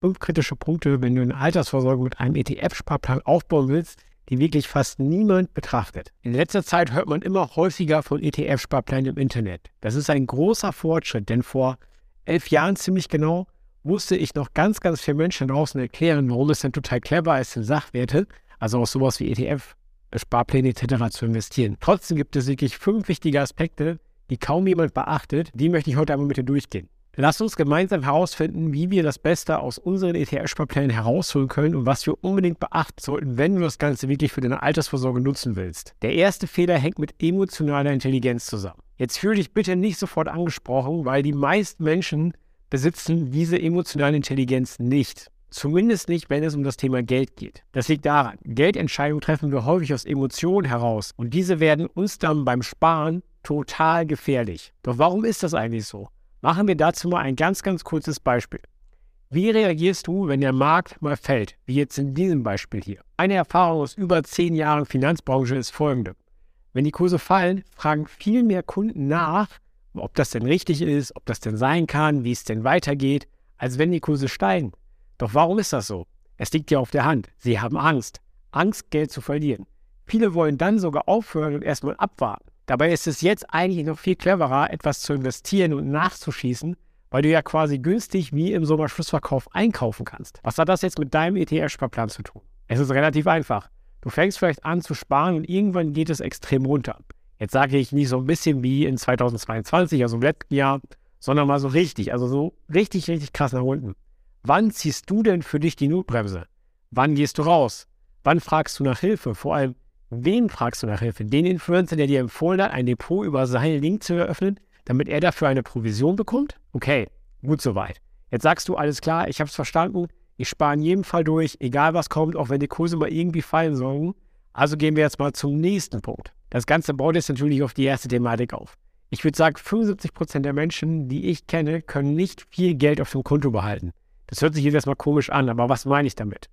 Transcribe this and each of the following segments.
5 kritische Punkte, wenn du eine Altersvorsorge mit einem ETF-Sparplan aufbauen willst, die wirklich fast niemand betrachtet. In letzter Zeit hört man immer häufiger von ETF-Sparplänen im Internet. Das ist ein großer Fortschritt, denn vor 11 Jahren ziemlich genau musste ich noch ganz vielen Menschen draußen erklären, warum es denn total clever ist, in Sachwerte, also auch sowas wie ETF-Sparpläne etc. zu investieren. Trotzdem gibt es wirklich 5 wichtige Aspekte, die kaum jemand beachtet. Die möchte ich heute einmal mit dir durchgehen. Lass uns gemeinsam herausfinden, wie wir das Beste aus unseren ETF-Sparplänen herausholen können und was wir unbedingt beachten sollten, wenn du das Ganze wirklich für deine Altersvorsorge nutzen willst. Der erste Fehler hängt mit emotionaler Intelligenz zusammen. Jetzt fühle dich bitte nicht sofort angesprochen, weil die meisten Menschen besitzen diese emotionale Intelligenz nicht. Zumindest nicht, wenn es um das Thema Geld geht. Das liegt daran, Geldentscheidungen treffen wir häufig aus Emotionen heraus und diese werden uns dann beim Sparen total gefährlich. Doch warum ist das eigentlich so? Machen wir dazu mal ein ganz kurzes Beispiel. Wie reagierst du, wenn der Markt mal fällt, wie jetzt in diesem Beispiel hier? Eine Erfahrung aus über 10 Jahren Finanzbranche ist folgende. Wenn die Kurse fallen, fragen viel mehr Kunden nach, ob das denn richtig ist, ob das denn sein kann, wie es denn weitergeht, als wenn die Kurse steigen. Doch warum ist das so? Es liegt ja auf der Hand. Sie haben Angst. Angst, Geld zu verlieren. Viele wollen dann sogar aufhören und erstmal abwarten. Dabei ist es jetzt eigentlich noch viel cleverer, etwas zu investieren und nachzuschießen, weil du ja quasi günstig wie im Sommerschlussverkauf einkaufen kannst. Was hat das jetzt mit deinem ETF-Sparplan zu tun? Es ist relativ einfach. Du fängst vielleicht an zu sparen und irgendwann geht es extrem runter. Jetzt sage ich nicht so ein bisschen wie in 2022, also im letzten Jahr, sondern mal so richtig, also so richtig krass nach unten. Wann ziehst du denn für dich die Notbremse? Wann gehst du raus? Wann fragst du nach Hilfe? Vor allem, wen fragst du nach Hilfe? Den Influencer, der dir empfohlen hat, ein Depot über seinen Link zu eröffnen, damit er dafür eine Provision bekommt? Okay, gut soweit. Jetzt sagst du, alles klar, ich habe es verstanden, ich spare in jedem Fall durch, egal was kommt, auch wenn die Kurse mal irgendwie fallen sollen. Also gehen wir jetzt mal zum nächsten Punkt. Das Ganze baut jetzt natürlich auf die erste Thematik auf. Ich würde sagen, 75% der Menschen, die ich kenne, können nicht viel Geld auf dem Konto behalten. Das hört sich jetzt erstmal komisch an, aber was meine ich damit?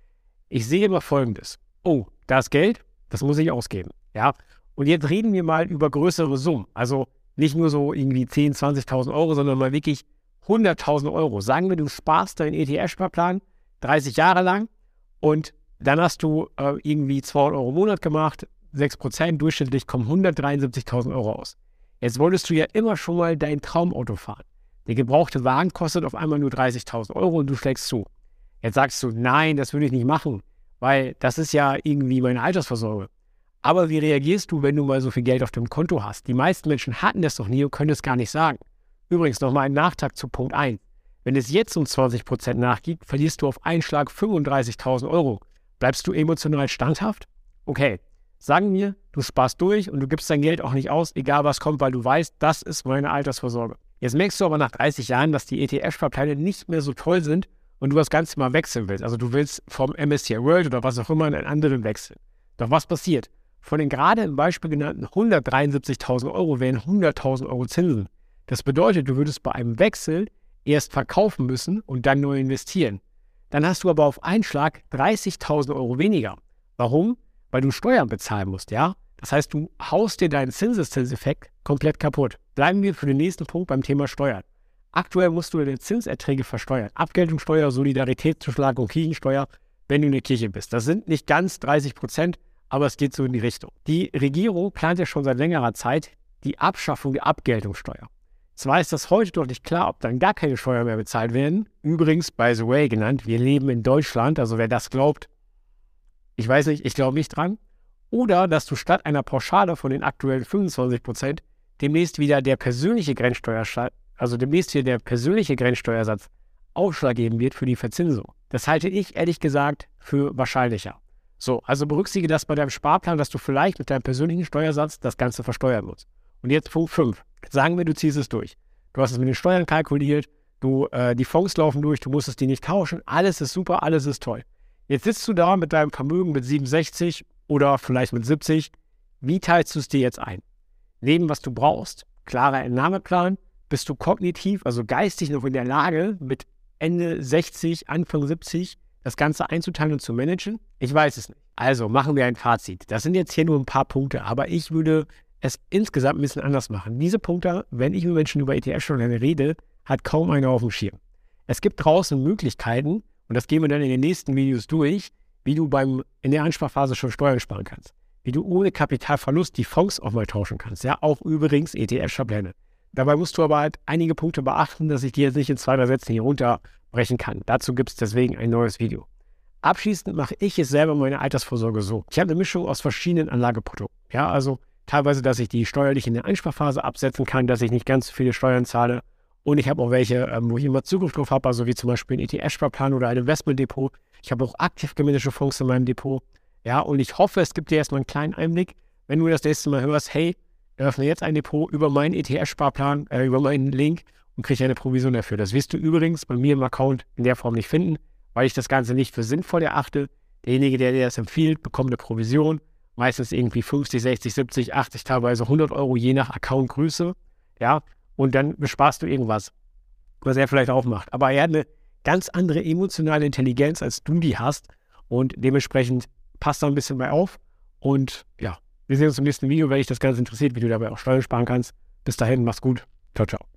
Ich sehe immer Folgendes. Oh, da ist Geld, das muss ich ausgeben. Ja? Und jetzt reden wir mal über größere Summen. Also nicht nur so irgendwie 10.000, 20.000 Euro, sondern mal wirklich 100.000 Euro. Sagen wir, du sparst deinen ETF-Sparplan 30 Jahre lang und dann hast du irgendwie 200 Euro im Monat gemacht, 6%, durchschnittlich kommen 173.000 Euro aus. Jetzt wolltest du ja immer schon mal dein Traumauto fahren. Der gebrauchte Wagen kostet auf einmal nur 30.000 Euro und du schlägst zu. Jetzt sagst du, nein, das würde ich nicht machen, weil das ist ja irgendwie meine Altersvorsorge. Aber wie reagierst du, wenn du mal so viel Geld auf dem Konto hast? Die meisten Menschen hatten das noch nie und können es gar nicht sagen. Übrigens nochmal ein Nachtrag zu Punkt 1. Wenn es jetzt um 20% nachgibt, verlierst du auf einen Schlag 35.000 Euro. Bleibst du emotional standhaft? Okay, sagen wir, du sparst durch und du gibst dein Geld auch nicht aus, egal was kommt, weil du weißt, das ist meine Altersvorsorge. Jetzt merkst du aber nach 30 Jahren, dass die ETF-Sparpläne nicht mehr so toll sind und du das Ganze mal wechseln willst. Also du willst vom MSCI World oder was auch immer in einen anderen wechseln. Doch was passiert? Von den gerade im Beispiel genannten 173.000 Euro wären 100.000 Euro Zinsen. Das bedeutet, du würdest bei einem Wechsel erst verkaufen müssen und dann neu investieren. Dann hast du aber auf einen Schlag 30.000 Euro weniger. Warum? Weil du Steuern bezahlen musst, ja? Das heißt, du haust dir deinen Zinseszinseffekt komplett kaputt. Bleiben wir für den nächsten Punkt beim Thema Steuern. Aktuell musst du deine Zinserträge versteuern. Abgeltungssteuer, Solidaritätszuschlag und Kirchensteuer, wenn du in der Kirche bist. Das sind nicht ganz 30%, aber es geht so in die Richtung. Die Regierung plant ja schon seit längerer Zeit die Abschaffung der Abgeltungssteuer. Zwar ist das heute doch nicht klar, ob dann gar keine Steuern mehr bezahlt werden. Übrigens, by the way genannt, wir leben in Deutschland, also wer das glaubt, ich weiß nicht, ich glaube nicht dran. Oder dass du statt einer Pauschale von den aktuellen 25% demnächst wieder der persönliche Grenzsteuersatz Aufschlag geben wird für die Verzinsung. Das halte ich ehrlich gesagt für wahrscheinlicher. So, also berücksichtige das bei deinem Sparplan, dass du vielleicht mit deinem persönlichen Steuersatz das Ganze versteuern musst. Und jetzt Punkt 5. Sagen wir, du ziehst es durch. Du hast es mit den Steuern kalkuliert, die Fonds laufen durch, du musstest die nicht tauschen, alles ist super, alles ist toll. Jetzt sitzt du da mit deinem Vermögen mit 67 oder vielleicht mit 70. Wie teilst du es dir jetzt ein? Neben was du brauchst, klarer Entnahmeplan, bist du kognitiv, also geistig noch in der Lage, mit Ende 60, Anfang 70 das Ganze einzuteilen und zu managen? Ich weiß es nicht. Also machen wir ein Fazit. Das sind jetzt hier nur ein paar Punkte, aber ich würde es insgesamt ein bisschen anders machen. Diese Punkte, wenn ich mit Menschen über ETF-Sparpläne rede, hat kaum einer auf dem Schirm. Es gibt draußen Möglichkeiten, und das gehen wir dann in den nächsten Videos durch, wie du in der Ansparphase schon Steuern sparen kannst. Wie du ohne Kapitalverlust die Fonds auch mal tauschen kannst. Ja, auch übrigens ETF-Sparpläne. Dabei musst du aber halt einige Punkte beachten, dass ich dir jetzt nicht in 2, 3 Sätzen hier runterbrechen kann. Dazu gibt es deswegen ein neues Video. Abschließend mache ich es selber meine Altersvorsorge so. Ich habe eine Mischung aus verschiedenen Anlageprodukten. Ja, also teilweise, dass ich die steuerlich in der Einsparphase absetzen kann, dass ich nicht ganz so viele Steuern zahle. Und ich habe auch welche, wo ich immer Zugriff drauf habe, also wie zum Beispiel ein ETF-Sparplan oder ein Investmentdepot. Ich habe auch aktiv gemanagte Fonds in meinem Depot. Ja, und ich hoffe, es gibt dir erstmal einen kleinen Einblick, wenn du das nächste Mal hörst, hey, eröffne jetzt ein Depot über meinen ETF-Sparplan, über meinen Link und kriege eine Provision dafür. Das wirst du übrigens bei mir im Account in der Form nicht finden, weil ich das Ganze nicht für sinnvoll erachte. Derjenige, der dir das empfiehlt, bekommt eine Provision, meistens irgendwie 50, 60, 70, 80, teilweise 100 Euro je nach Accountgröße. Ja, und dann besparst du irgendwas, was er vielleicht auch macht. Aber er hat eine ganz andere emotionale Intelligenz, als du die hast. Und dementsprechend passt da ein bisschen bei auf. Und ja, wir sehen uns im nächsten Video, wenn dich das Ganze interessiert, wie du dabei auch Steuern sparen kannst. Bis dahin, mach's gut. Ciao, ciao.